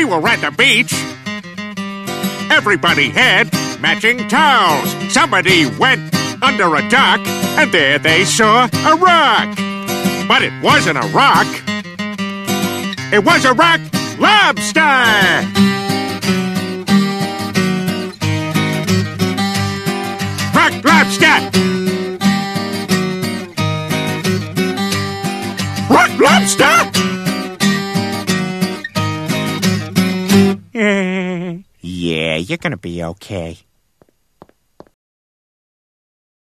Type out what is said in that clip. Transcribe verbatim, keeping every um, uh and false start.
we were at the beach. Everybody had matching towels. Somebody went under a dock, and there they saw a rock. But it wasn't a rock. It was a rock lobster. Rock lobster. Rock lobster. Yeah, you're gonna be okay.